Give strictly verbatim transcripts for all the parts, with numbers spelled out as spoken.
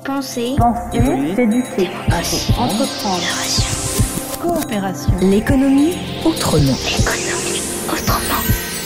Penser, Penser, évoluer, s'éduquer, démocratie, entreprendre, coopération. L'économie autrement. L'économie autrement.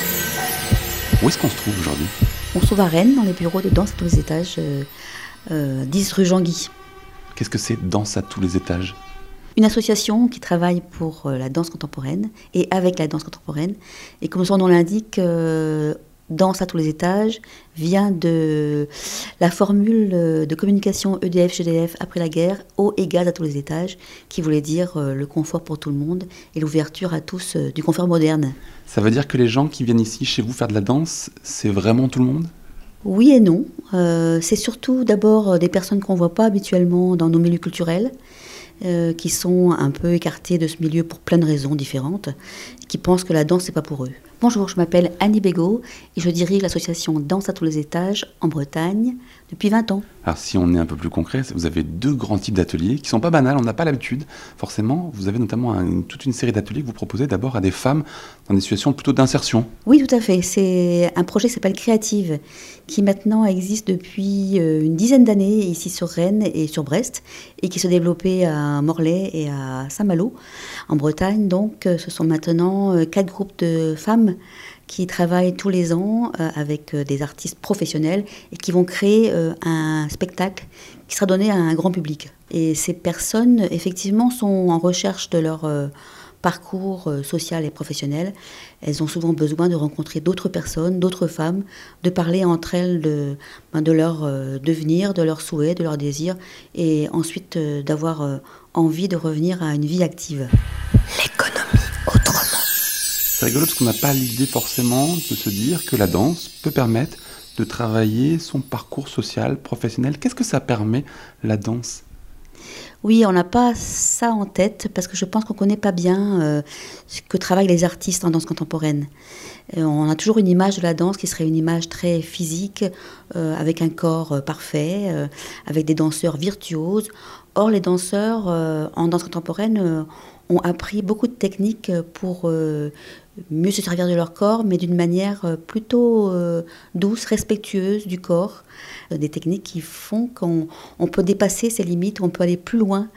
Où est-ce qu'on se trouve aujourd'hui ? On se trouve à Rennes, dans les bureaux de Danse à tous les étages, euh, euh, dix rue Jean-Guy. Qu'est-ce que c'est Danse à tous les étages ? Une association qui travaille pour euh, la danse contemporaine et avec la danse contemporaine. Et comme son nom l'indique, euh, Danse à tous les étages vient de la formule de communication E D F G D F après la guerre, eau et gaz à tous les étages, qui voulait dire euh, le confort pour tout le monde et l'ouverture à tous euh, du confort moderne. Ça veut dire que les gens qui viennent ici chez vous faire de la danse, c'est vraiment tout le monde ? Oui et non. Euh, c'est surtout d'abord des personnes qu'on ne voit pas habituellement dans nos milieux culturels, euh, qui sont un peu écartées de ce milieu pour plein de raisons différentes, qui pensent que la danse, c'est pas pour eux. Bonjour, je m'appelle Annie Bégaud et je dirige l'association Danse à tous les étages en Bretagne depuis vingt ans. Alors si on est un peu plus concret, vous avez deux grands types d'ateliers qui ne sont pas banals, on n'a pas l'habitude. Forcément, vous avez notamment un, toute une série d'ateliers que vous proposez d'abord à des femmes dans des situations plutôt d'insertion. Oui, tout à fait. C'est un projet qui s'appelle Créative, qui maintenant existe depuis une dizaine d'années ici sur Rennes et sur Brest, et qui se développait à Morlaix et à Saint-Malo, en Bretagne. Donc, ce sont maintenant quatre groupes de femmes qui travaillent tous les ans euh, avec euh, des artistes professionnels et qui vont créer euh, un spectacle qui sera donné à un grand public. Et ces personnes, effectivement, sont en recherche de leur euh, parcours euh, social et professionnel. Elles ont souvent besoin de rencontrer d'autres personnes, d'autres femmes, de parler entre elles de, ben, de leur euh, devenir, de leurs souhaits, de leurs désirs, et ensuite euh, d'avoir euh, envie de revenir à une vie active. L'économie autrement. C'est rigolo parce qu'on n'a pas l'idée forcément de se dire que la danse peut permettre de travailler son parcours social, professionnel. Qu'est-ce que ça permet, la danse ? Oui, on n'a pas ça en tête parce que je pense qu'on ne connaît pas bien euh, ce que travaillent les artistes en danse contemporaine. Euh, on a toujours une image de la danse qui serait une image très physique, euh, avec un corps euh, parfait, euh, avec des danseurs virtuoses. Or, les danseurs euh, en danse contemporaine euh, ont appris beaucoup de techniques pour euh, mieux se servir de leur corps, mais d'une manière plutôt euh, douce, respectueuse du corps. Des techniques qui font qu'on on peut dépasser ses limites, on peut aller plus loin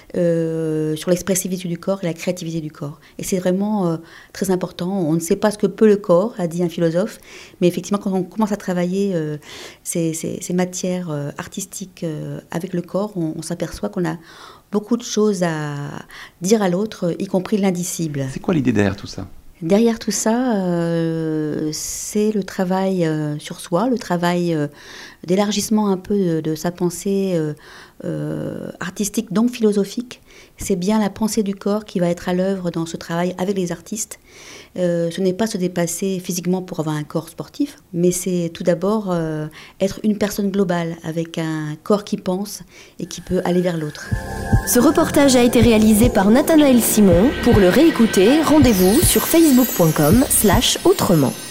euh, sur l'expressivité du corps et la créativité du corps. Et c'est vraiment euh, très important. On ne sait pas ce que peut le corps, a dit un philosophe, mais effectivement, quand on commence à travailler euh, ces, ces, ces matières euh, artistiques euh, avec le corps, on, on s'aperçoit qu'on a beaucoup de choses à dire à l'autre, y compris l'indicible. C'est quoi l'idée derrière tout ça ? Derrière tout ça, euh, c'est le travail euh, sur soi, le travail euh, d'élargissement un peu de, de sa pensée euh, euh, artistique, donc philosophique. C'est bien la pensée du corps qui va être à l'œuvre dans ce travail avec les artistes. Euh, ce n'est pas se dépasser physiquement pour avoir un corps sportif, mais c'est tout d'abord euh, être une personne globale avec un corps qui pense et qui peut aller vers l'autre. Ce reportage a été réalisé par Nathanaël Simon. Pour le réécouter, rendez-vous sur facebook point com slash autrement.